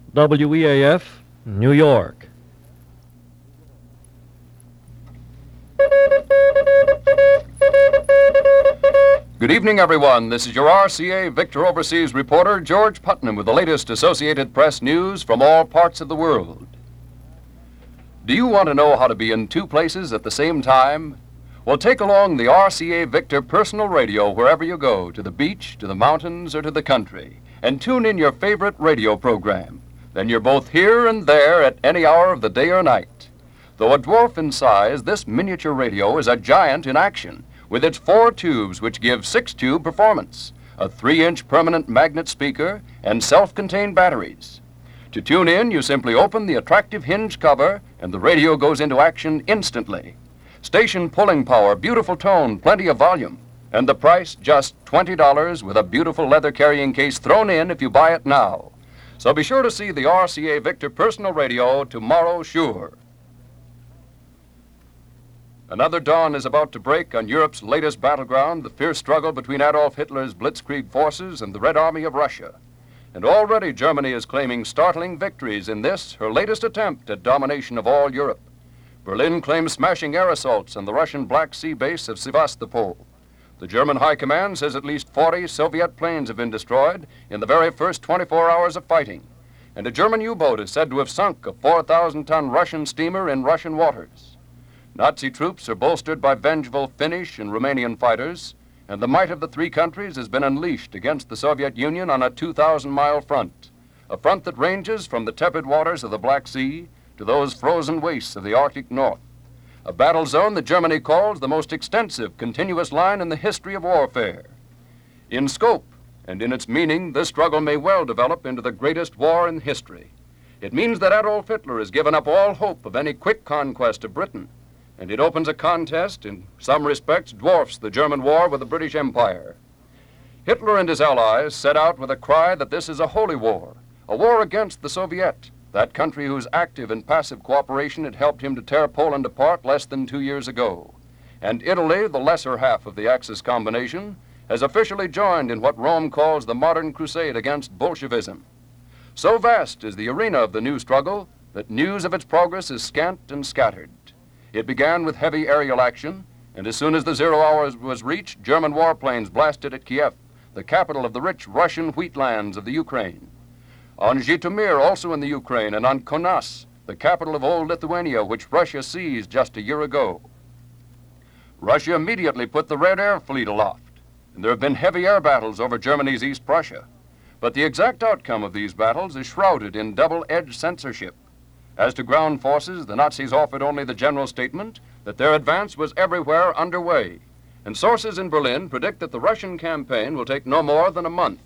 WEAF, New York. Good evening, everyone. This is your RCA Victor Overseas reporter, George Putnam, with the latest Associated Press news from all parts of the world. Do you want to know how to be in two places at the same time? Well, take along the RCA Victor personal radio wherever you go, to the beach, to the mountains, or to the country, and tune in your favorite radio program. Then you're both here and there at any hour of the day or night. Though a dwarf in size, this miniature radio is a giant in action, with its 4 tubes which give 6-tube performance, a 3-inch permanent magnet speaker, and self-contained batteries. To tune in, you simply open the attractive hinge cover, and the radio goes into action instantly. Station pulling power, beautiful tone, plenty of volume, and the price just $20 with a beautiful leather carrying case thrown in if you buy it now. So be sure to see the RCA Victor personal radio tomorrow, sure. Another dawn is about to break on Europe's latest battleground, the fierce struggle between Adolf Hitler's Blitzkrieg forces and the Red Army of Russia. And already Germany is claiming startling victories in this, her latest attempt at domination of all Europe. Berlin claims smashing air assaults on the Russian Black Sea base of Sevastopol. The German High Command says at least 40 Soviet planes have been destroyed in the very first 24 hours of fighting. And a German U-boat is said to have sunk a 4,000-ton Russian steamer in Russian waters. Nazi troops are bolstered by vengeful Finnish and Romanian fighters, and the might of the three countries has been unleashed against the Soviet Union on a 2,000-mile front, a front that ranges from the tepid waters of the Black Sea to those frozen wastes of the Arctic North, a battle zone that Germany calls the most extensive continuous line in the history of warfare. In scope and in its meaning, this struggle may well develop into the greatest war in history. It means that Adolf Hitler has given up all hope of any quick conquest of Britain, and it opens a contest, in some respects dwarfs the German war with the British Empire. Hitler and his allies set out with a cry that this is a holy war, a war against the Soviet, that country whose active and passive cooperation had helped him to tear Poland apart less than 2 years ago. And Italy, the lesser half of the Axis combination, has officially joined in what Rome calls the modern crusade against Bolshevism. So vast is the arena of the new struggle that news of its progress is scant and scattered. It began with heavy aerial action, and as soon as the 0 hour was reached, German warplanes blasted at Kiev, the capital of the rich Russian wheatlands of the Ukraine. On Zhytomyr, also in the Ukraine, and on Kaunas, the capital of old Lithuania, which Russia seized just a year ago. Russia immediately put the Red Air Fleet aloft, and there have been heavy air battles over Germany's East Prussia. But the exact outcome of these battles is shrouded in double-edged censorship. As to ground forces, the Nazis offered only the general statement that their advance was everywhere underway, and sources in Berlin predict that the Russian campaign will take no more than a month.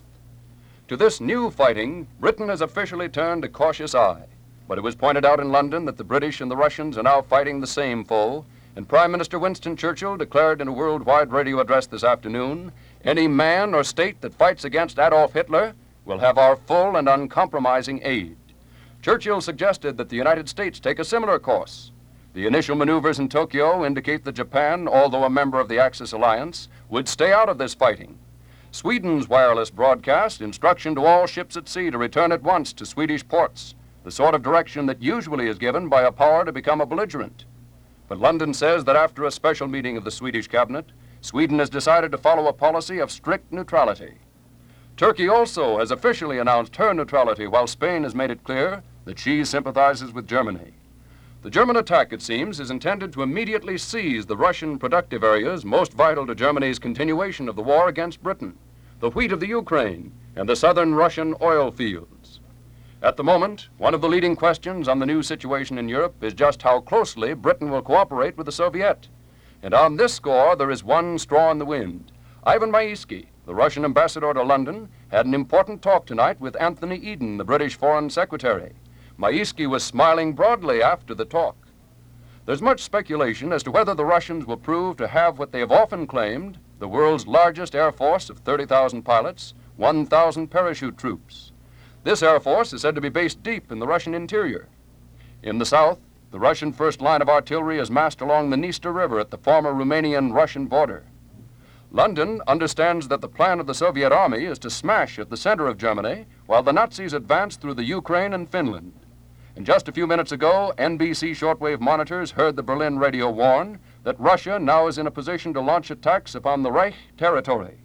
To this new fighting, Britain has officially turned a cautious eye, but it was pointed out in London that the British and the Russians are now fighting the same foe, and Prime Minister Winston Churchill declared in a worldwide radio address this afternoon, any man or state that fights against Adolf Hitler will have our full and uncompromising aid. Churchill suggested that the United States take a similar course. The initial maneuvers in Tokyo indicate that Japan, although a member of the Axis alliance, would stay out of this fighting. Sweden's wireless broadcast instruction to all ships at sea to return at once to Swedish ports, the sort of direction that usually is given by a power to become a belligerent. But London says that after a special meeting of the Swedish cabinet, Sweden has decided to follow a policy of strict neutrality. Turkey also has officially announced her neutrality, while Spain has made it clear that she sympathizes with Germany. The German attack, it seems, is intended to immediately seize the Russian productive areas most vital to Germany's continuation of the war against Britain, the wheat of the Ukraine, and the southern Russian oil fields. At the moment, one of the leading questions on the new situation in Europe is just how closely Britain will cooperate with the Soviet. And on this score, there is one straw in the wind. Ivan Maisky, the Russian ambassador to London, had an important talk tonight with Anthony Eden, the British Foreign Secretary. Maisky was smiling broadly after the talk. There's much speculation as to whether the Russians will prove to have what they have often claimed, the world's largest air force of 30,000 pilots, 1,000 parachute troops. This air force is said to be based deep in the Russian interior. In the south, the Russian first line of artillery is massed along the Dniester River at the former Romanian-Russian border. London understands that the plan of the Soviet army is to smash at the center of Germany while the Nazis advance through the Ukraine and Finland. And just a few minutes ago, NBC shortwave monitors heard the Berlin radio warn that Russia now is in a position to launch attacks upon the Reich territory.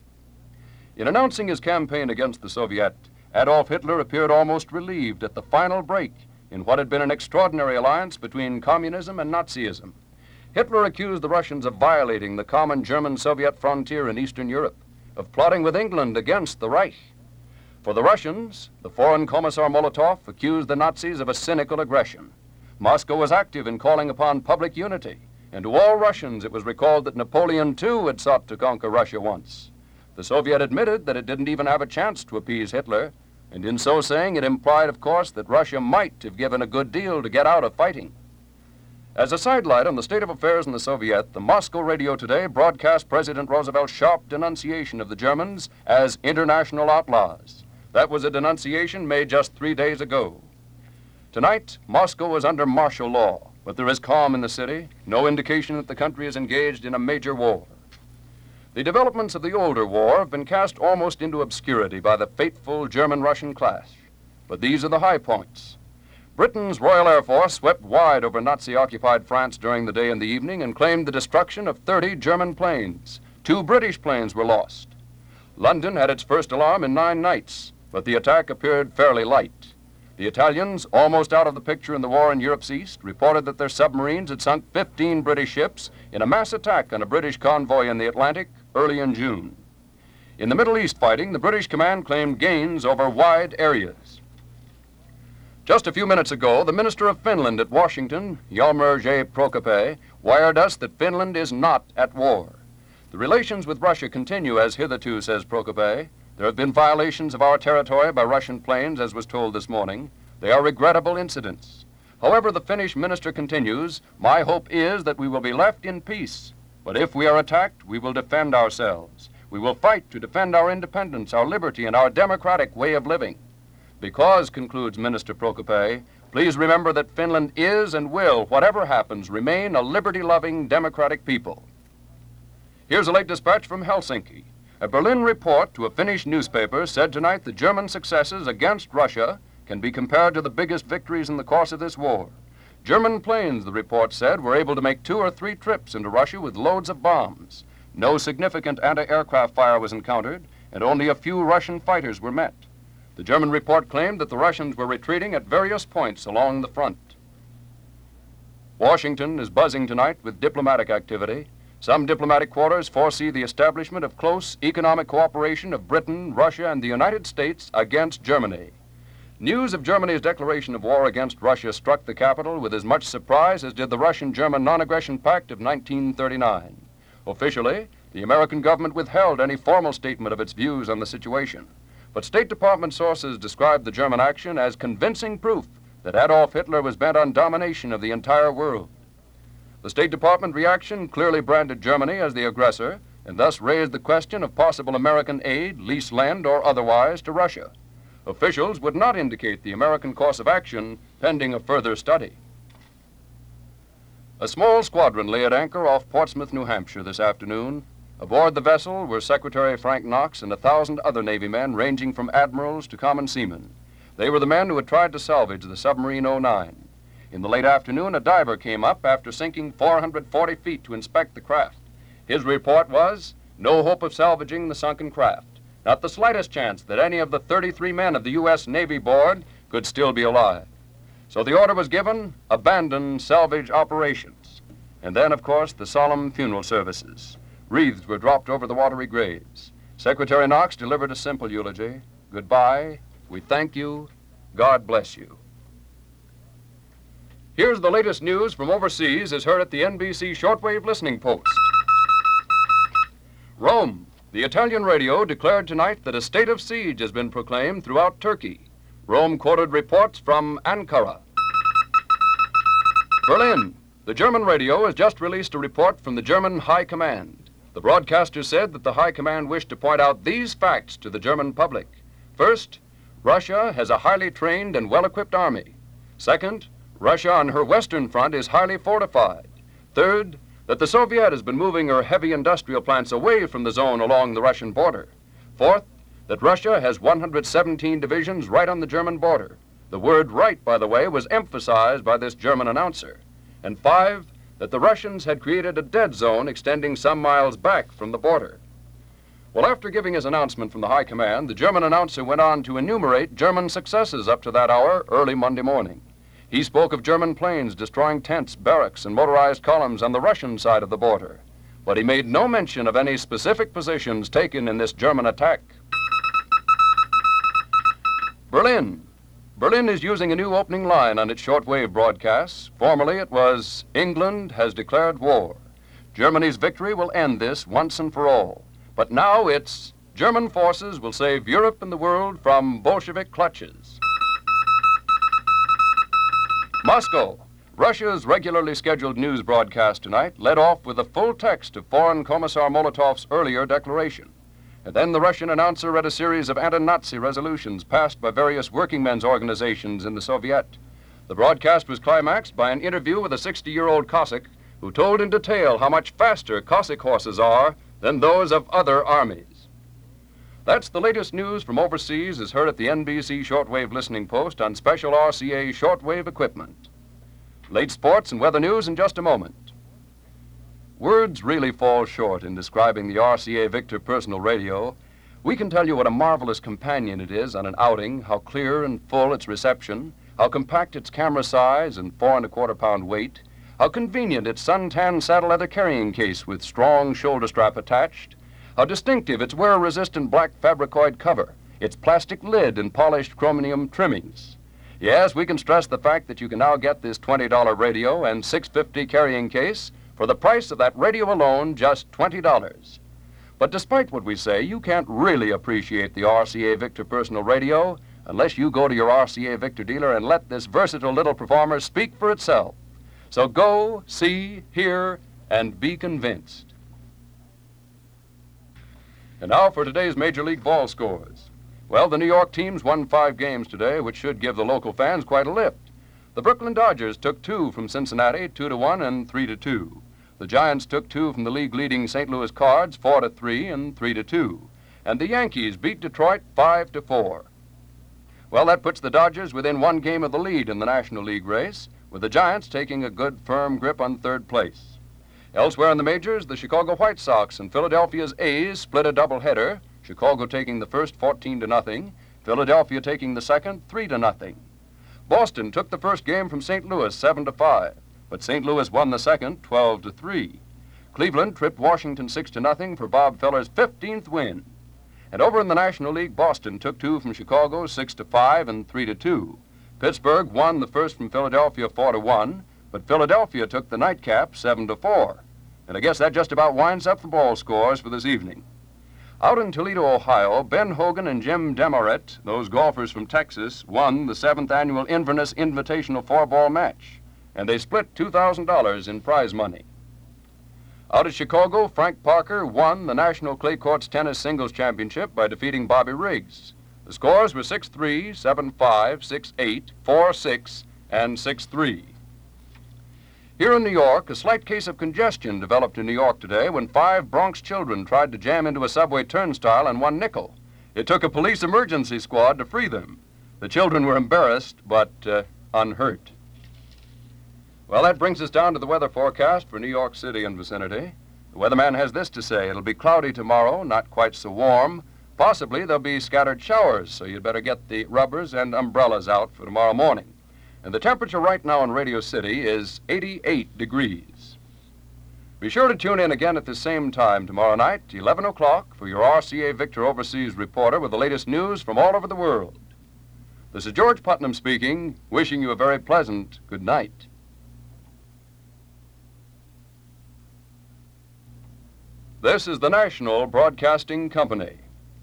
In announcing his campaign against the Soviet, Adolf Hitler appeared almost relieved at the final break in what had been an extraordinary alliance between communism and Nazism. Hitler accused the Russians of violating the common German-Soviet frontier in Eastern Europe, of plotting with England against the Reich. For the Russians, the Foreign Commissar Molotov accused the Nazis of a cynical aggression. Moscow was active in calling upon public unity, and to all Russians it was recalled that Napoleon too had sought to conquer Russia once. The Soviet admitted that it didn't even have a chance to appease Hitler, and in so saying it implied, of course, that Russia might have given a good deal to get out of fighting. As a sidelight on the state of affairs in the Soviet, the Moscow radio today broadcast President Roosevelt's sharp denunciation of the Germans as international outlaws. That was a denunciation made just 3 days ago. Tonight, Moscow is under martial law, but there is calm in the city, no indication that the country is engaged in a major war. The developments of the older war have been cast almost into obscurity by the fateful German-Russian clash, but these are the high points. Britain's Royal Air Force swept wide over Nazi-occupied France during the day and the evening and claimed the destruction of 30 German planes. 2 British planes were lost. London had its first alarm in 9 nights, but the attack appeared fairly light. The Italians, almost out of the picture in the war in Europe's east, reported that their submarines had sunk 15 British ships in a mass attack on a British convoy in the Atlantic early in June. In the Middle East fighting, the British command claimed gains over wide areas. Just a few minutes ago, the Minister of Finland at Washington, Hjalmar J. Prokope, wired us that Finland is not at war. The relations with Russia continue as hitherto, says Prokope. There have been violations of our territory by Russian planes, as was told this morning. They are regrettable incidents. However, the Finnish minister continues, my hope is that we will be left in peace. But if we are attacked, we will defend ourselves. We will fight to defend our independence, our liberty, and our democratic way of living. Because, concludes Minister Prokope, please remember that Finland is and will, whatever happens, remain a liberty-loving, democratic people. Here's a late dispatch from Helsinki. A Berlin report to a Finnish newspaper said tonight the German successes against Russia can be compared to the biggest victories in the course of this war. German planes, the report said, were able to make 2 or 3 trips into Russia with loads of bombs. No significant anti-aircraft fire was encountered, and only a few Russian fighters were met. The German report claimed that the Russians were retreating at various points along the front. Washington is buzzing tonight with diplomatic activity. Some diplomatic quarters foresee the establishment of close economic cooperation of Britain, Russia, and the United States against Germany. News of Germany's declaration of war against Russia struck the capital with as much surprise as did the Russian-German Non-Aggression Pact of 1939. Officially, the American government withheld any formal statement of its views on the situation. But State Department sources described the German action as convincing proof that Adolf Hitler was bent on domination of the entire world. The State Department reaction clearly branded Germany as the aggressor and thus raised the question of possible American aid, lease land, or otherwise to Russia. Officials would not indicate the American course of action pending a further study. A small squadron lay at anchor off Portsmouth, New Hampshire this afternoon. Aboard the vessel were Secretary Frank Knox and 1,000 other Navy men ranging from admirals to common seamen. They were the men who had tried to salvage the submarine 09. In the late afternoon, a diver came up after sinking 440 feet to inspect the craft. His report was, no hope of salvaging the sunken craft. Not the slightest chance that any of the 33 men of the U.S. Navy board could still be alive. So the order was given, abandon salvage operations. And then, of course, the solemn funeral services. Wreaths were dropped over the watery graves. Secretary Knox delivered a simple eulogy. Goodbye. We thank you. God bless you. Here's the latest news from overseas as heard at the NBC shortwave listening post. Rome. The Italian radio declared tonight that a state of siege has been proclaimed throughout Turkey. Rome quoted reports from Ankara. Berlin. The German radio has just released a report from the German High Command. The broadcaster said that the High Command wished to point out these facts to the German public. First, Russia has a highly trained and well-equipped army. Second, Russia on her western front is highly fortified. Third, that the Soviet has been moving her heavy industrial plants away from the zone along the Russian border. Fourth, that Russia has 117 divisions right on the German border. The word right, by the way, was emphasized by this German announcer. And five, that the Russians had created a dead zone extending some miles back from the border. Well, after giving his announcement from the High Command, the German announcer went on to enumerate German successes up to that hour, early Monday morning. He spoke of German planes destroying tents, barracks, and motorized columns on the Russian side of the border. But he made no mention of any specific positions taken in this German attack. Berlin. Berlin is using a new opening line on its shortwave broadcasts. Formerly it was, "England has declared war. Germany's victory will end this once and for all." But now it's, "German forces will save Europe and the world from Bolshevik clutches." Moscow. Russia's regularly scheduled news broadcast tonight led off with the full text of Foreign Commissar Molotov's earlier declaration. And then the Russian announcer read a series of anti-Nazi resolutions passed by various working men's organizations in the Soviet. The broadcast was climaxed by an interview with a 60-year-old Cossack who told in detail how much faster Cossack horses are than those of other armies. That's the latest news from overseas as heard at the NBC shortwave listening post on special RCA shortwave equipment. Late sports and weather news in just a moment. Words really fall short in describing the RCA Victor personal radio. We can tell you what a marvelous companion it is on an outing, how clear and full its reception, how compact its camera size and 4 1/4 pound weight, how convenient its suntan saddle leather carrying case with strong shoulder strap attached, how distinctive its wear-resistant black fabricoid cover, its plastic lid and polished chromium trimmings. Yes, we can stress the fact that you can now get this $20 radio and $6.50 carrying case for the price of that radio alone, just $20. But despite what we say, you can't really appreciate the RCA Victor personal radio unless you go to your RCA Victor dealer and let this versatile little performer speak for itself. So go, see, hear, and be convinced. And now for today's Major League ball scores. Well, the New York teams won 5 games today, which should give the local fans quite a lift. The Brooklyn Dodgers took 2 from Cincinnati, 2-1 and 3-2. The Giants took 2 from the league-leading St. Louis Cards, 4-3 and 3-2. And the Yankees beat Detroit 5-4. Well, that puts the Dodgers within 1 game of the lead in the National League race, with the Giants taking a good, firm grip on 3rd place. Elsewhere in the majors, the Chicago White Sox and Philadelphia's A's split a doubleheader, Chicago taking the first 14-0, Philadelphia taking the second 3-0. Boston took the first game from St. Louis 7-5, but St. Louis won the second 12-3. Cleveland tripped Washington 6-0 for Bob Feller's 15th win. And over in the National League, Boston took 2 from Chicago 6-5 and 3-2. Pittsburgh won the first from Philadelphia 4-1, but Philadelphia took the nightcap 7-4. And I guess that just about winds up the ball scores for this evening. Out in Toledo, Ohio, Ben Hogan and Jim Demaret, those golfers from Texas, won the 7th annual Inverness Invitational 4-ball match, and they split $2,000 in prize money. Out at Chicago, Frank Parker won the National Clay Courts Tennis Singles Championship by defeating Bobby Riggs. The scores were 6-3, 7-5, 6-8, 4-6, and 6-3. Here in New York, a slight case of congestion developed in New York today when 5 Bronx children tried to jam into a subway turnstile on 1 nickel. It took a police emergency squad to free them. The children were embarrassed, but unhurt. Well, that brings us down to the weather forecast for New York City and vicinity. The weatherman has this to say: it'll be cloudy tomorrow, not quite so warm. Possibly there'll be scattered showers, so you'd better get the rubbers and umbrellas out for tomorrow morning. And the temperature right now in Radio City is 88 degrees. Be sure to tune in again at the same time tomorrow night, 11 o'clock, for your RCA Victor Overseas reporter with the latest news from all over the world. This is George Putnam speaking, wishing you a very pleasant good night. This is the National Broadcasting Company.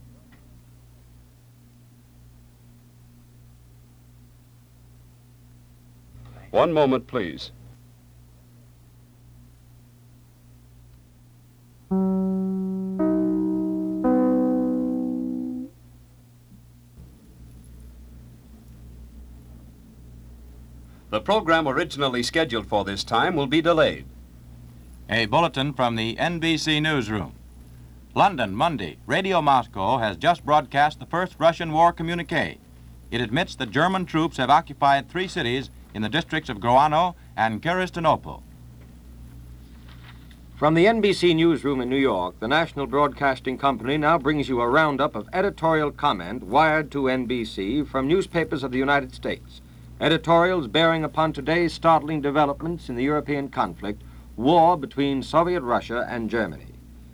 One moment, please. The program originally scheduled for this time will be delayed. A bulletin from the NBC newsroom. London, Monday. Radio Moscow has just broadcast the first Russian war communique. It admits that German troops have occupied 3 cities in the districts of Grodno and Kiristenople. From the NBC newsroom in New York, the National Broadcasting Company now brings you a roundup of editorial comment wired to NBC from newspapers of the United States. Editorials bearing upon today's startling developments in the European conflict, war between Soviet Russia and Germany.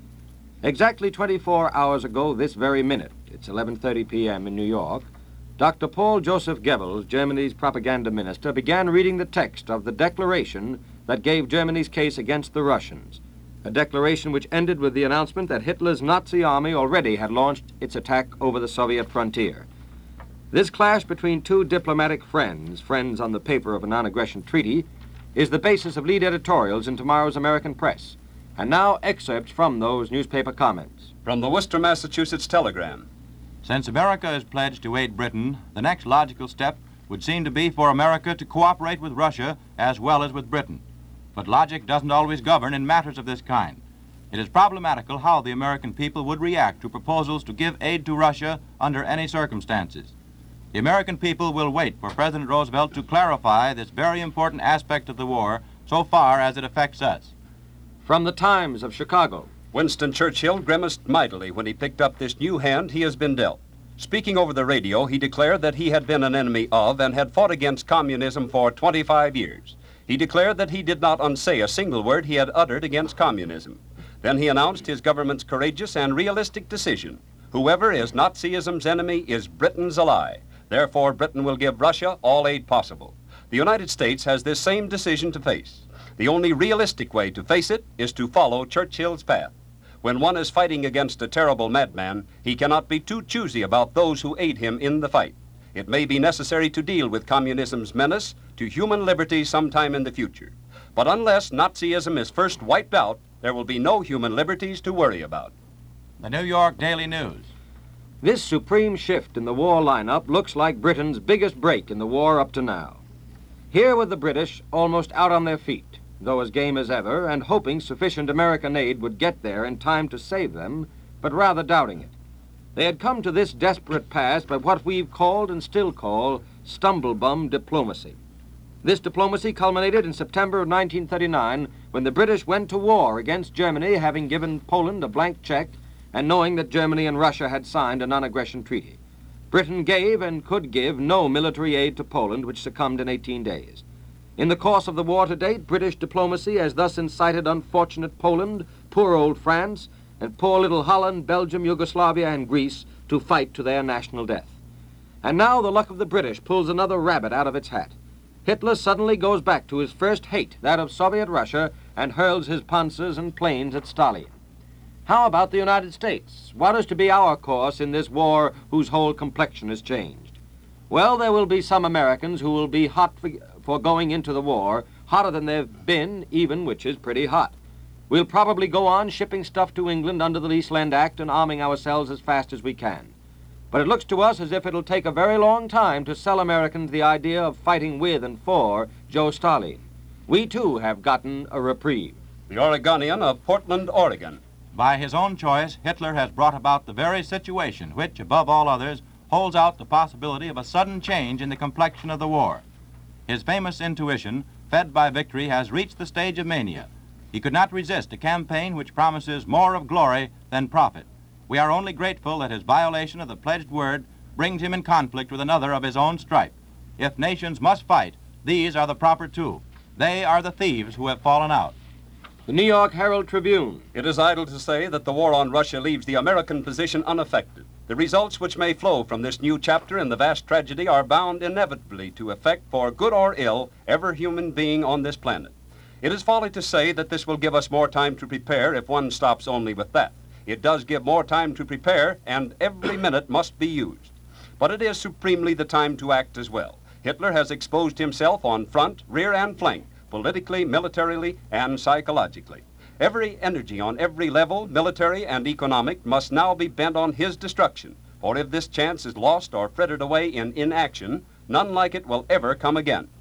Exactly 24 hours ago this very minute, it's 11:30 p.m. in New York, Dr. Paul Joseph Goebbels, Germany's propaganda minister, began reading the text of the declaration that gave Germany's case against the Russians, a declaration which ended with the announcement that Hitler's Nazi army already had launched its attack over the Soviet frontier. This clash between 2 diplomatic friends on the paper of a non-aggression treaty, is the basis of lead editorials in tomorrow's American press. And now excerpts from those newspaper comments. From the Worcester, Massachusetts Telegram. Since America is pledged to aid Britain, the next logical step would seem to be for America to cooperate with Russia as well as with Britain. But logic doesn't always govern in matters of this kind. It is problematical how the American people would react to proposals to give aid to Russia under any circumstances. The American people will wait for President Roosevelt to clarify this very important aspect of the war so far as it affects us. From the Times of Chicago. Winston Churchill grimaced mightily when he picked up this new hand he has been dealt. Speaking over the radio, he declared that he had been an enemy of and had fought against communism for 25 years. He declared that he did not unsay a single word he had uttered against communism. Then he announced his government's courageous and realistic decision. Whoever is Nazism's enemy is Britain's ally. Therefore, Britain will give Russia all aid possible. The United States has this same decision to face. The only realistic way to face it is to follow Churchill's path. When one is fighting against a terrible madman, he cannot be too choosy about those who aid him in the fight. It may be necessary to deal with communism's menace to human liberty sometime in the future. But unless Nazism is first wiped out, there will be no human liberties to worry about. The New York Daily News. This supreme shift in the war lineup looks like Britain's biggest break in the war up to now. Here were the British almost out on their feet, though as game as ever, and hoping sufficient American aid would get there in time to save them, but rather doubting it. They had come to this desperate pass by what we've called and still call stumble-bum diplomacy. This diplomacy culminated in September of 1939 when the British went to war against Germany, having given Poland a blank check and knowing that Germany and Russia had signed a non-aggression treaty. Britain gave and could give no military aid to Poland, which succumbed in 18 days. In the course of the war to date, British diplomacy has thus incited unfortunate Poland, poor old France, and poor little Holland, Belgium, Yugoslavia, and Greece to fight to their national death. And now the luck of the British pulls another rabbit out of its hat. Hitler suddenly goes back to his first hate, that of Soviet Russia, and hurls his panzers and planes at Stalin. How about the United States? What is to be our course in this war whose whole complexion has changed? Well, there will be some Americans who will be hot for going into the war, hotter than they've been even, which is pretty hot. We'll probably go on shipping stuff to England under the Lease Land Act and arming ourselves as fast as we can. But it looks to us as if it'll take a very long time to sell Americans the idea of fighting with and for Joe Stalin. We, too, have gotten a reprieve. The Oregonian of Portland, Oregon. By his own choice, Hitler has brought about the very situation which, above all others, holds out the possibility of a sudden change in the complexion of the war. His famous intuition, fed by victory, has reached the stage of mania. He could not resist a campaign which promises more of glory than profit. We are only grateful that his violation of the pledged word brings him in conflict with another of his own stripe. If nations must fight, these are the proper two. They are the thieves who have fallen out. The New York Herald Tribune. It is idle to say that the war on Russia leaves the American position unaffected. The results which may flow from this new chapter in the vast tragedy are bound inevitably to affect, for good or ill, every human being on this planet. It is folly to say that this will give us more time to prepare if one stops only with that. It does give more time to prepare, and every minute must be used. But it is supremely the time to act as well. Hitler has exposed himself on front, rear, and flank, politically, militarily, and psychologically. Every energy on every level, military and economic, must now be bent on his destruction, for if this chance is lost or frittered away in inaction, none like it will ever come again.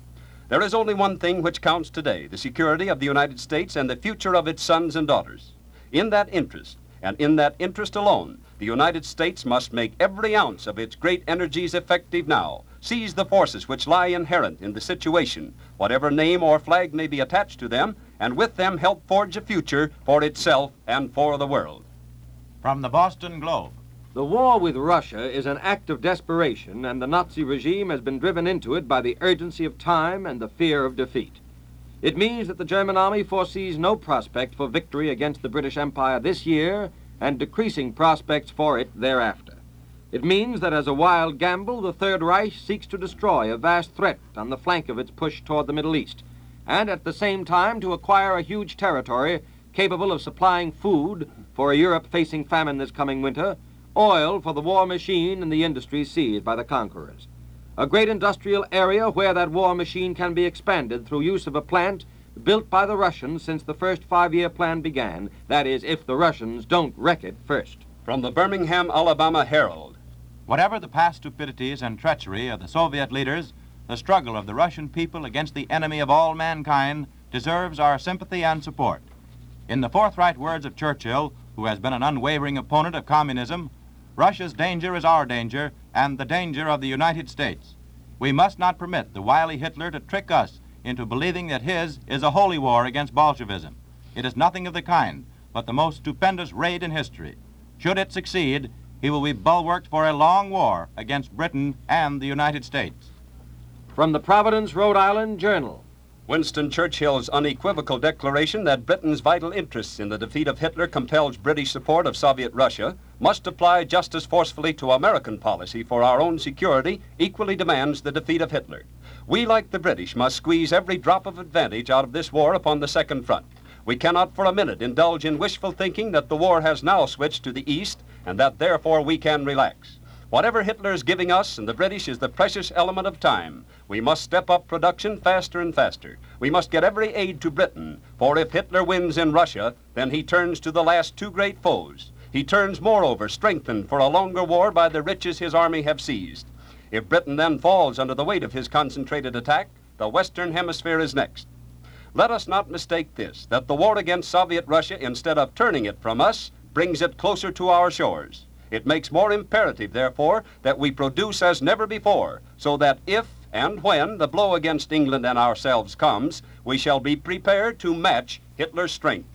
There is only one thing which counts today, the security of the United States and the future of its sons and daughters. In that interest, and in that interest alone, the United States must make every ounce of its great energies effective now, seize the forces which lie inherent in the situation, whatever name or flag may be attached to them, and with them help forge a future for itself and for the world. From the Boston Globe. The war with Russia is an act of desperation, and the Nazi regime has been driven into it by the urgency of time and the fear of defeat. It means that the German army foresees no prospect for victory against the British Empire this year and decreasing prospects for it thereafter. It means that as a wild gamble, the Third Reich seeks to destroy a vast threat on the flank of its push toward the Middle East, and at the same time to acquire a huge territory capable of supplying food for a Europe facing famine this coming winter, oil for the war machine and the industries seized by the conquerors. A great industrial area where that war machine can be expanded through use of a plant built by the Russians since the first five-year plan began, that is, if the Russians don't wreck it first. From the Birmingham, Alabama Herald. Whatever the past stupidities and treachery of the Soviet leaders, the struggle of the Russian people against the enemy of all mankind deserves our sympathy and support. In the forthright words of Churchill, who has been an unwavering opponent of communism, Russia's danger is our danger and the danger of the United States. We must not permit the wily Hitler to trick us into believing that his is a holy war against Bolshevism. It is nothing of the kind, but the most stupendous raid in history. Should it succeed, he will be bulwarked for a long war against Britain and the United States. From the Providence, Rhode Island Journal. Winston Churchill's unequivocal declaration that Britain's vital interests in the defeat of Hitler compels British support of Soviet Russia must apply just as forcefully to American policy for our own security equally demands the defeat of Hitler. We, like the British, must squeeze every drop of advantage out of this war upon the second front. We cannot for a minute indulge in wishful thinking that the war has now switched to the east and that therefore we can relax. Whatever Hitler is giving us and the British is the precious element of time. We must step up production faster and faster. We must get every aid to Britain, for if Hitler wins in Russia, then he turns to the last two great foes. He turns, moreover, strengthened for a longer war by the riches his army have seized. If Britain then falls under the weight of his concentrated attack, the Western Hemisphere is next. Let us not mistake this, that the war against Soviet Russia, instead of turning it from us, brings it closer to our shores. It makes more imperative, therefore, that we produce as never before, so that if and when the blow against England and ourselves comes, we shall be prepared to match Hitler's strength.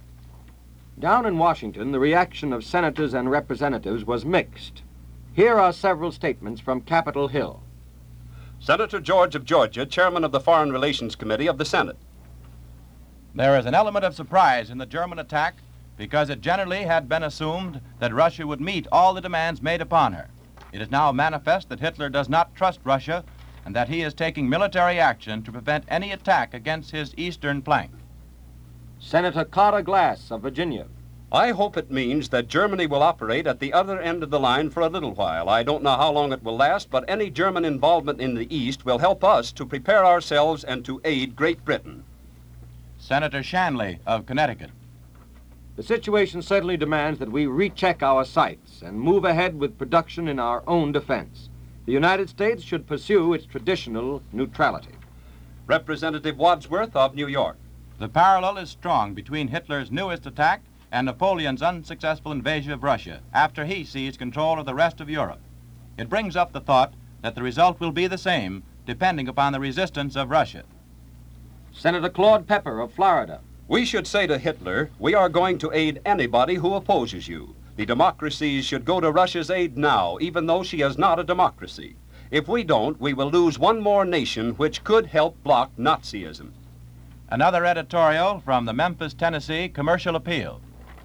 Down in Washington, the reaction of senators and representatives was mixed. Here are several statements from Capitol Hill. Senator George of Georgia, chairman of the Foreign Relations Committee of the Senate. There is an element of surprise in the German attack because it generally had been assumed that Russia would meet all the demands made upon her. It is now manifest that Hitler does not trust Russia and that he is taking military action to prevent any attack against his eastern flank. Senator Carter Glass of Virginia. I hope it means that Germany will operate at the other end of the line for a little while. I don't know how long it will last, but any German involvement in the East will help us to prepare ourselves and to aid Great Britain. Senator Shanley of Connecticut. The situation certainly demands that we recheck our sights and move ahead with production in our own defense. The United States should pursue its traditional neutrality. Representative Wadsworth of New York. The parallel is strong between Hitler's newest attack and Napoleon's unsuccessful invasion of Russia after he seized control of the rest of Europe. It brings up the thought that the result will be the same, depending upon the resistance of Russia. Senator Claude Pepper of Florida. We should say to Hitler, we are going to aid anybody who opposes you. The democracies should go to Russia's aid now, even though she is not a democracy. If we don't, we will lose one more nation which could help block Nazism. Another editorial from the Memphis, Tennessee Commercial Appeal.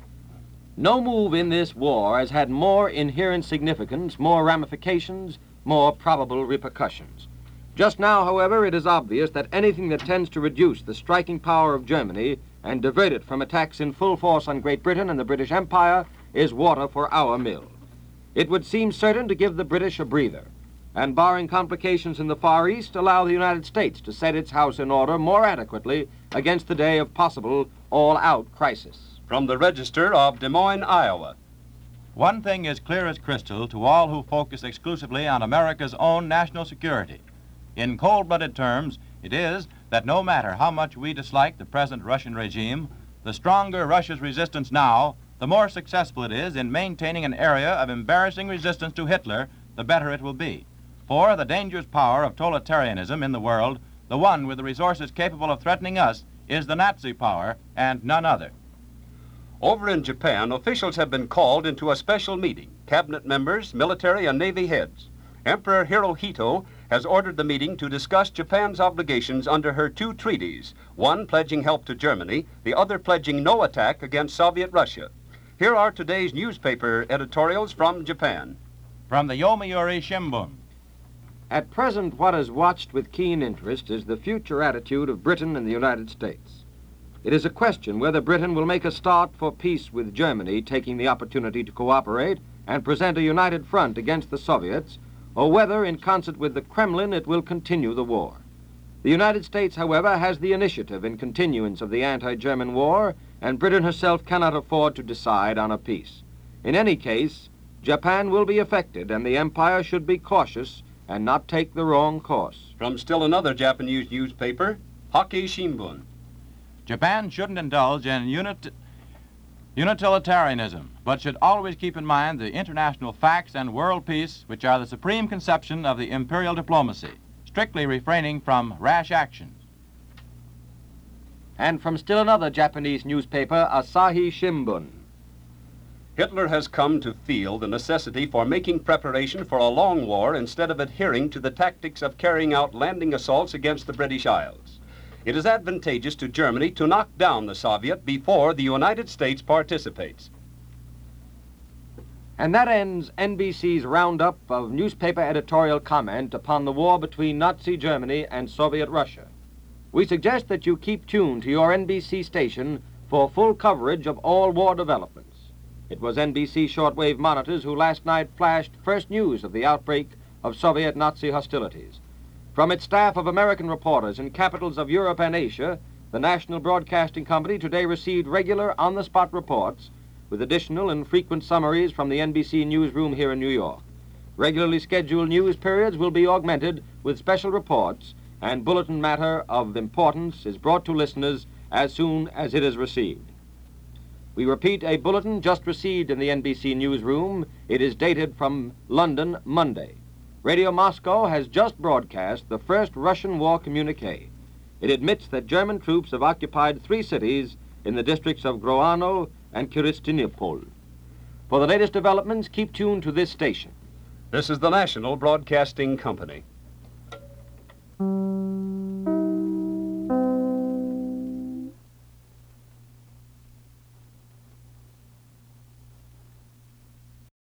No move in this war has had more inherent significance, more ramifications, more probable repercussions. Just now, however, it is obvious that anything that tends to reduce the striking power of Germany and divert it from attacks in full force on Great Britain and the British Empire is water for our mill. It would seem certain to give the British a breather, and barring complications in the Far East, allow the United States to set its house in order more adequately against the day of possible all-out crisis. From the Register of Des Moines, Iowa. One thing is clear as crystal to all who focus exclusively on America's own national security. In cold-blooded terms, it is that no matter how much we dislike the present Russian regime, the stronger Russia's resistance now, the more successful it is in maintaining an area of embarrassing resistance to Hitler, the better it will be. For the dangerous power of totalitarianism in the world, the one with the resources capable of threatening us, is the Nazi power and none other. Over in Japan, officials have been called into a special meeting, cabinet members, military and navy heads. Emperor Hirohito has ordered the meeting to discuss Japan's obligations under her two treaties, one pledging help to Germany, the other pledging no attack against Soviet Russia. Here are today's newspaper editorials from Japan. From the Yomiuri Shimbun. At present, what is watched with keen interest is the future attitude of Britain and the United States. It is a question whether Britain will make a start for peace with Germany, taking the opportunity to cooperate and present a united front against the Soviets, or whether, in concert with the Kremlin, it will continue the war. The United States, however, has the initiative in continuance of the anti-German war, and Britain herself cannot afford to decide on a peace. In any case, Japan will be affected, and the empire should be cautious and not take the wrong course. From still another Japanese newspaper, Hokkei Shimbun. Japan shouldn't indulge in utilitarianism, but should always keep in mind the international facts and world peace, which are the supreme conception of the imperial diplomacy, strictly refraining from rash actions. And from still another Japanese newspaper, Asahi Shimbun. Hitler has come to feel the necessity for making preparation for a long war instead of adhering to the tactics of carrying out landing assaults against the British Isles. It is advantageous to Germany to knock down the Soviet before the United States participates. And that ends NBC's roundup of newspaper editorial comment upon the war between Nazi Germany and Soviet Russia. We suggest that you keep tuned to your NBC station for full coverage of all war developments. It was NBC shortwave monitors who last night flashed first news of the outbreak of Soviet-Nazi hostilities. From its staff of American reporters in capitals of Europe and Asia, the National Broadcasting Company today received regular on-the-spot reports with additional and frequent summaries from the NBC newsroom here in New York. Regularly scheduled news periods will be augmented with special reports, and bulletin matter of importance is brought to listeners as soon as it is received. We repeat, a bulletin just received in the NBC newsroom. It is dated from London, Monday. Radio Moscow has just broadcast the first Russian war communique. It admits that German troops have occupied 3 cities in the districts of Grodno and Kiristynopol. For the latest developments, keep tuned to this station. This is the National Broadcasting Company.